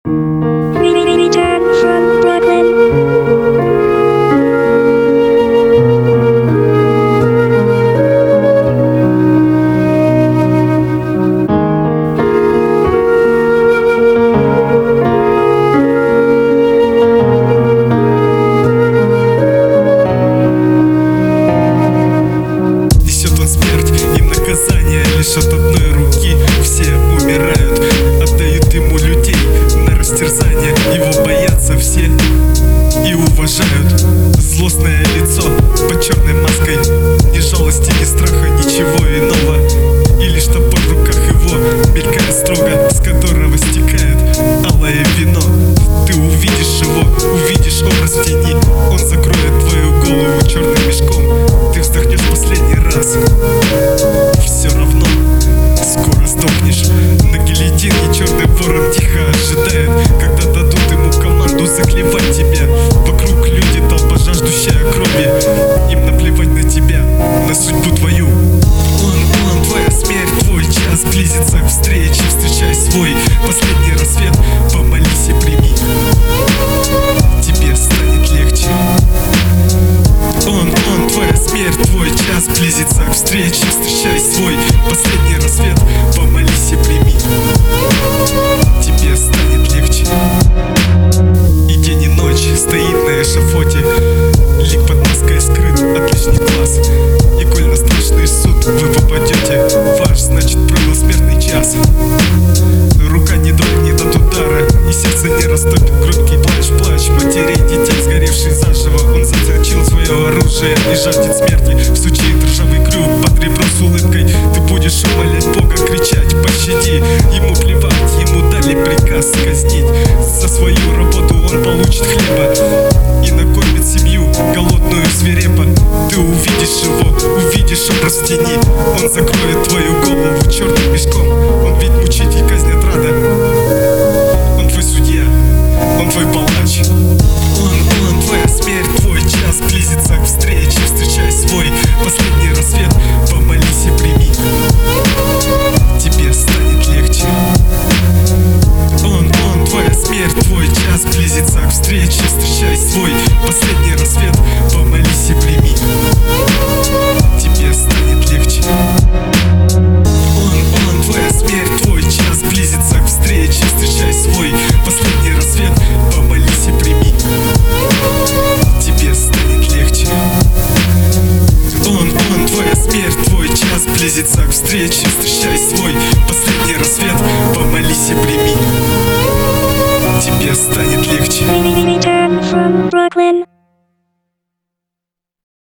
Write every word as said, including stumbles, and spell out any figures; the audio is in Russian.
Return from Brooklyn. Несет он смерть и наказание лишь от одной руки. Все умирают, отдают ему людей на растерзание. Его боятся все и уважают. Злостное лицо под черной маской, ни жалости, ни страха, ничего иного. И лишь топор в руках его мелькает строго, с которого стекает алое вино. Ты увидишь его, увидишь образ в тени. Он закроет твою голову черным мешком. Ты вздохнешь последний раз, все равно скоро сдохнешь. На гильотине черный ворон тихо ожидает, когда дадут ему команду заклевать тебя. Вокруг люди, толпа жаждущая крови. Им наплевать на тебя, на судьбу твою. Он, он, твоя смерть, твой час близится к встрече. Встречай свой последний рассвет, помолись и прими. Тебе станет легче. Он, он, твоя смерть, твой час близится к встрече. Встречай свой последний рассвет, помолись и прими. Тебе станет легче. И день и ночь стоит на эшафоте, лик под маской скрыт от лишних глаз. И коль на страшный суд вы попадете, ваш, значит, пробыл смертный час. Рука не дрогнет от удара, и сердце не растопит громкий плач, плач матерей, детей, сгоревших заживо. Он заточил свое оружие и жаждет смерти. Стучит ржавый крюк под ребро с улыбкой. Ты будешь умолять Бога, кричать пощади. Ему плевать, ему дали приказ казнить. За свою работу он получит хлеба и накормит семью, голодную свирепо. Ты увидишь его, увидишь образ в тени. Он закроет твою голову черным мешком. Он ведь мучитель, казнят рада. Он твой судья, он твой палач. Он, он, твоя смерть, твой час близится к встрече. Встречай свой последний рассвет, помолись и прими. Тебе станет легче. Он, он, твоя смерть, твой час близится к встрече. Встречай свой последний рассвет, помолись и прими. Тебе станет легче. Он, он, твоя смерть, твой час близится к встрече. Встречай свой последний рассвет, помолись и прими. Тебе станет легче. Он, он, твоя смерть, твой час близится к встрече. Встречай свой последний рассвет, помолись и прими. Тебе станет легче.